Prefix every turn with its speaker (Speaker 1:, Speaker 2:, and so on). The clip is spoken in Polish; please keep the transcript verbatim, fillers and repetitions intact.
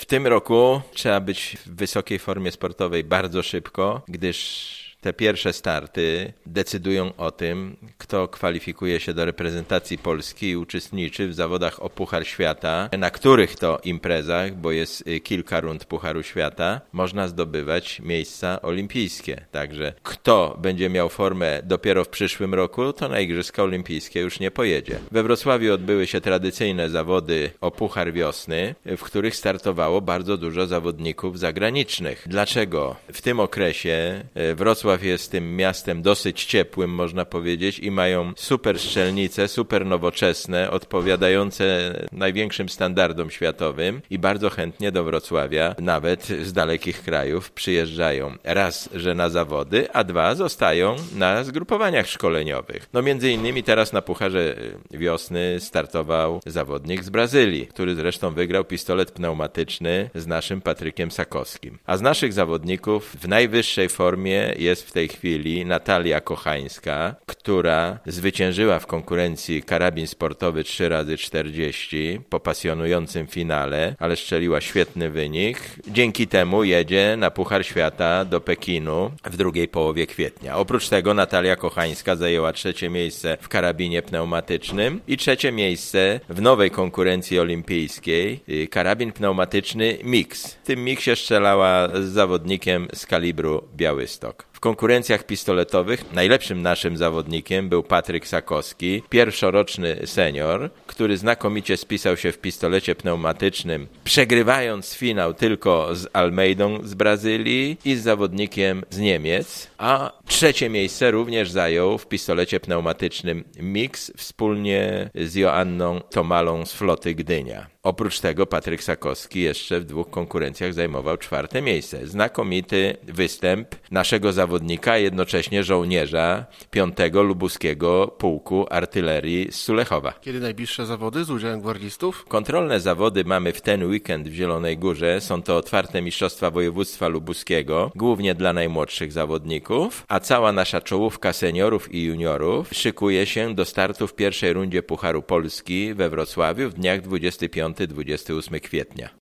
Speaker 1: tym roku trzeba być w wysokiej formie sportowej bardzo szybko, gdyż te pierwsze starty decydują o tym, kto kwalifikuje się do reprezentacji Polski i uczestniczy w zawodach o Puchar Świata, na których to imprezach, bo jest kilka rund Pucharu Świata, można zdobywać miejsca olimpijskie. Także kto będzie miał formę dopiero w przyszłym roku, to na Igrzyska Olimpijskie już nie pojedzie. We Wrocławiu odbyły się tradycyjne zawody o Puchar Wiosny, w których startowało bardzo dużo zawodników zagranicznych. Dlaczego w tym okresie Wrocław jest tym miastem dosyć ciepłym, można powiedzieć, i mają super strzelnice, super nowoczesne, odpowiadające największym standardom światowym i bardzo chętnie do Wrocławia, nawet z dalekich krajów, przyjeżdżają. Raz, że na zawody, a dwa, zostają na zgrupowaniach szkoleniowych. No między innymi teraz na Pucharze Wiosny startował zawodnik z Brazylii, który zresztą wygrał pistolet pneumatyczny z naszym Patrykiem Sakowskim. A z naszych zawodników w najwyższej formie jest w tej chwili Natalia Kochańska, która zwyciężyła w konkurencji karabin sportowy trzy razy czterdzieści po pasjonującym finale, ale strzeliła świetny wynik. Dzięki temu jedzie na Puchar Świata do Pekinu w drugiej połowie kwietnia. Oprócz tego Natalia Kochańska zajęła trzecie miejsce w karabinie pneumatycznym i trzecie miejsce w nowej konkurencji olimpijskiej, karabin pneumatyczny mix. W tym miksie strzelała z zawodnikiem z kalibru Białystok. W konkurencjach pistoletowych najlepszym naszym zawodnikiem był Patryk Sakowski, pierwszoroczny senior, który znakomicie spisał się w pistolecie pneumatycznym, przegrywając finał tylko z Almeidą z Brazylii i z zawodnikiem z Niemiec, a trzecie miejsce również zajął w pistolecie pneumatycznym mix wspólnie z Joanną Tomalą z floty Gdynia. Oprócz tego Patryk Sakowski jeszcze w dwóch konkurencjach zajmował czwarte miejsce. Znakomity występ naszego zawodnika, jednocześnie żołnierza piątego Lubuskiego Pułku Artylerii z Sulechowa.
Speaker 2: Kiedy najbliższe zawody z udziałem gwardzistów?
Speaker 1: Kontrolne zawody mamy w ten weekend w Zielonej Górze. Są to otwarte mistrzostwa województwa lubuskiego, głównie dla najmłodszych zawodników, a cała nasza czołówka seniorów i juniorów szykuje się do startu w pierwszej rundzie Pucharu Polski we Wrocławiu w dniach dwudziestego piątego do dwudziestego ósmego kwietnia.